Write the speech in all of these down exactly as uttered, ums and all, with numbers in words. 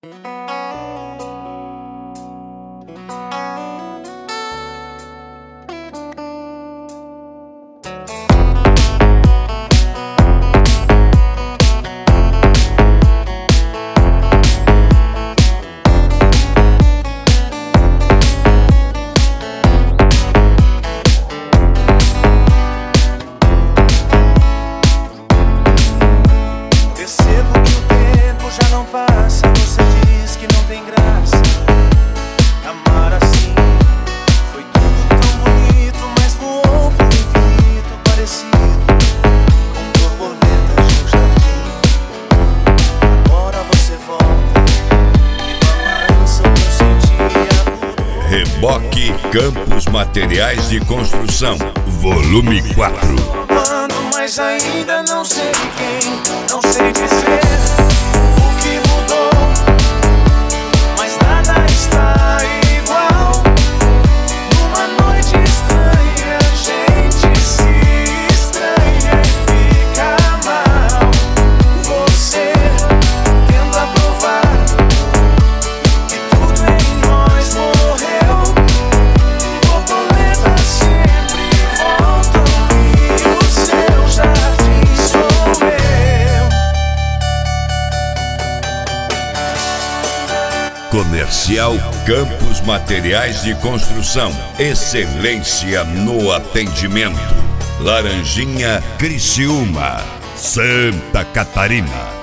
Reboque Campos Materiais de Construção, volume quatro. Mas ainda não sei quem, não sei dizer o que mudou, mas nada está igual. Numa noite estranha, a gente se estranha e fica mal. Você tenta provar que tudo em nós morreu. Borboletas sempre voltam e o seu jardim sou eu. Comercial Campos Materiais de Construção, excelência no atendimento. Laranjinha, Criciúma, Santa Catarina.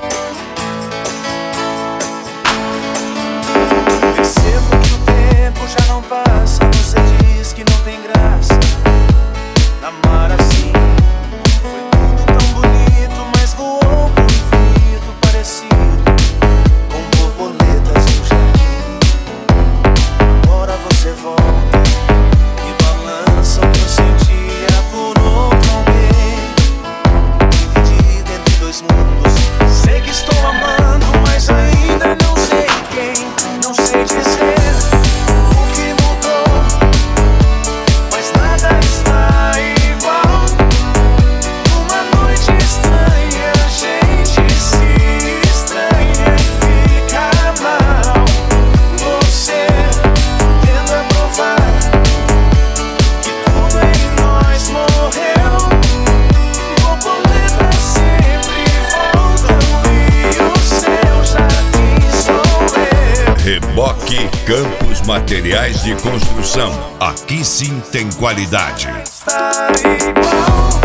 Percebo que o tempo já não passa. Você diz que não tem graça amar assim. Foi tudo tão bonito, mas voou pro infinito, parecido com borboletas no jardim. Agora você volta e balança o que eu sentia por outro alguém, dividido entre dois mundos. Sei que estou amando, mas ainda não sei quem, não sei dizer o que mudou, mas nada está igual. Numa noite estranha, a gente se estranha e fica mal. Você tenta provar que tudo em nós morreu. Borboletas sempre voltam e o seu jardim sou eu. Reboque Campos Materiais de Construção, aqui sim tem qualidade. Está igual.